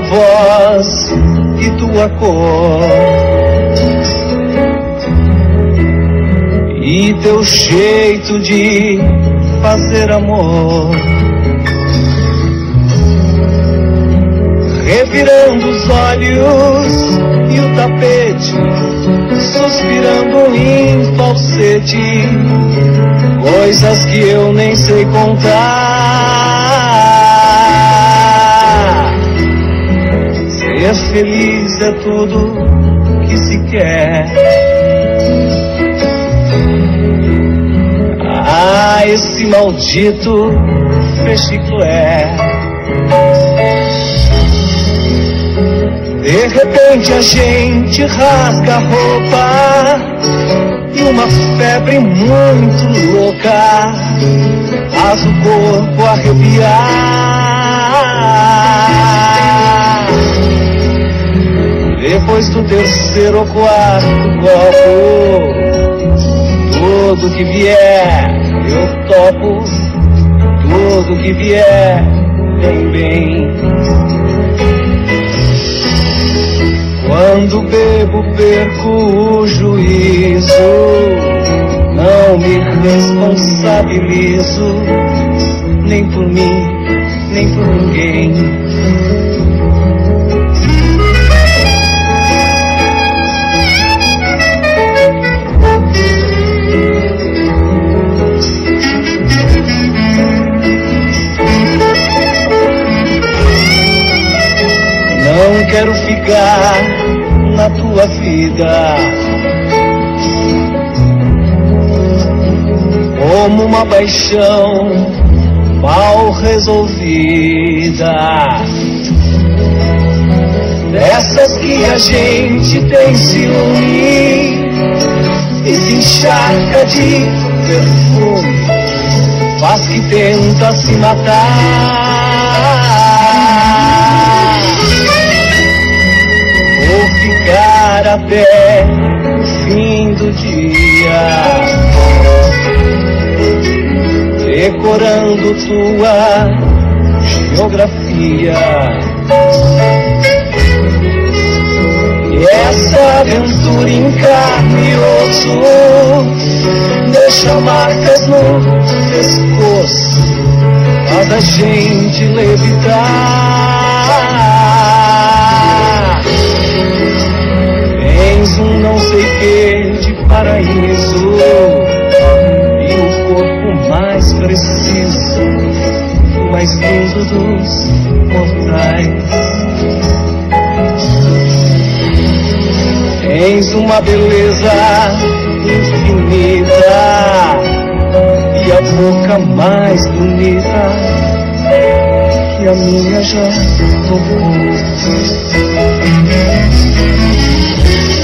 voz e tua cor, e teu jeito de fazer amor, revirando os olhos e o tapete, suspirando em falsete, coisas que eu nem sei contar. Ser feliz é tudo que se quer. Ah, esse maldito fechiclé. De repente a gente rasga a roupa e uma febre muito louca faz o corpo arrepiar. Depois do terceiro ou quarto copo, tudo que vier eu topo, tudo que vier vem bem. Quando bebo perco o juízo, não me responsabilizo, nem por mim, nem por ninguém. Não quero ficar na tua vida como uma paixão mal resolvida, dessas que a gente tem ciúme e se encharca de perfume, faz que tenta se matar. Vou ficar até o fim do dia, decorando tua geografia. E essa aventura em carne e osso deixa marcas no pescoço, faz a gente levitar. Tens um não sei que de paraíso e o corpo mais preciso, o mais lindo dos mortais. Tens uma beleza infinita e a boca mais bonita que a minha já tocou.